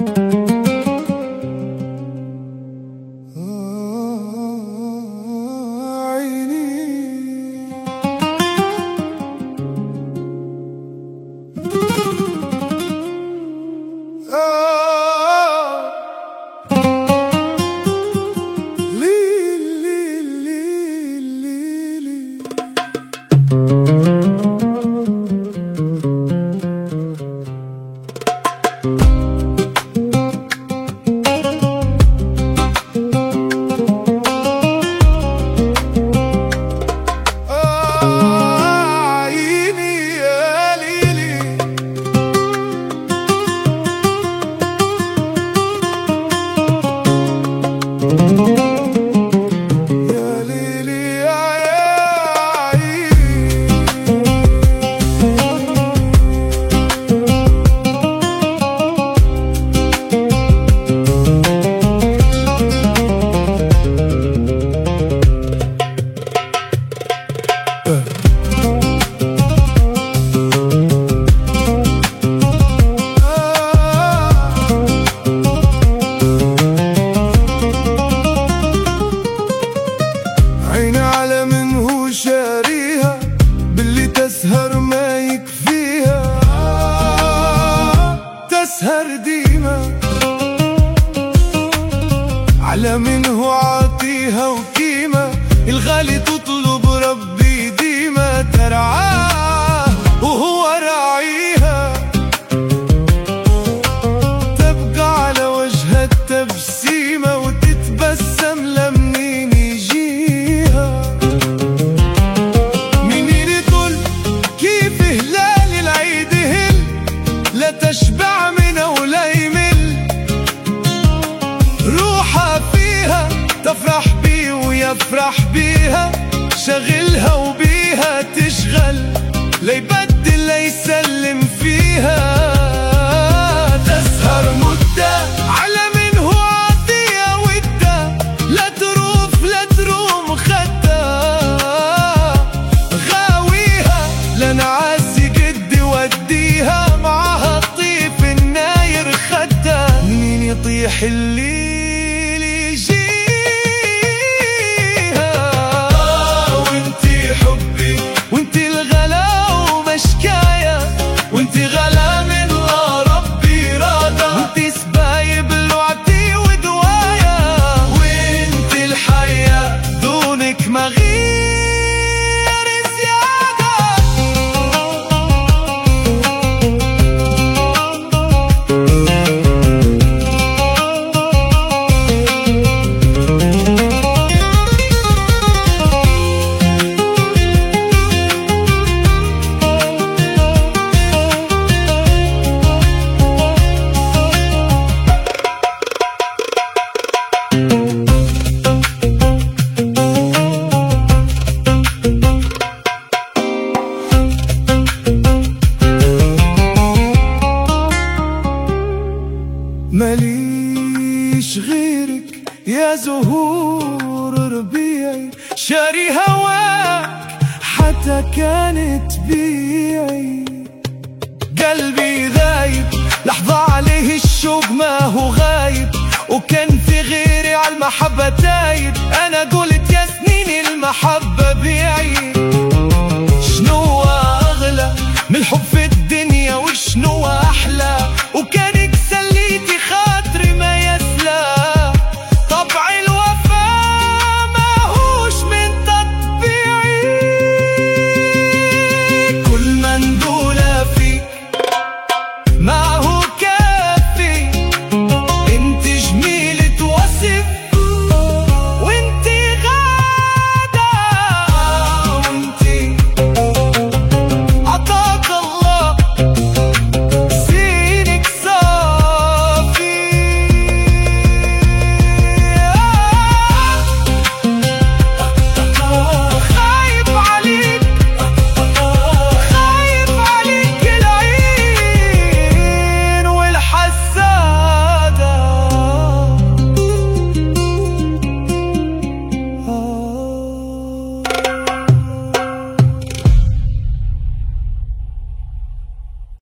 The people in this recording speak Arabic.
تسهر ما يكفيها، تسهر ديما على منه عاطيها وكيمة. الغالي تطلب ربي ديما ترعاه وهو راعيها، تبقى على وجهها التبسيمة وتتبسم لمنين يجيها. منين يطل كيف هلال العيد هل، لا تشبع منه ولا يمل. روحها فيها تفرح بيه ويفرح بيها، شغلها وبيها تشغل، لا يبدل لا يسلم فيها. تسهر مدة على منه عاطية ودة، لا تروف لا تروم خدة. غاويها لنعزي قد وديها، معها الطيف الناير خدة. منين يطيح الليل يجي وانتي الغلا ومشكاية، وانتي غلا من الله ربي رادا، وانتي سبايب لوعتي ودوايا، وانتي الحياة دونك مغير زيادة. ماليش غيرك يا زهور ربيعي، شاري هواك حتى كانت بيعي. قلبي ذايب لحظة عليه الشوق ما هو غايب، وكان في غيري عالمحبة تايب. أنا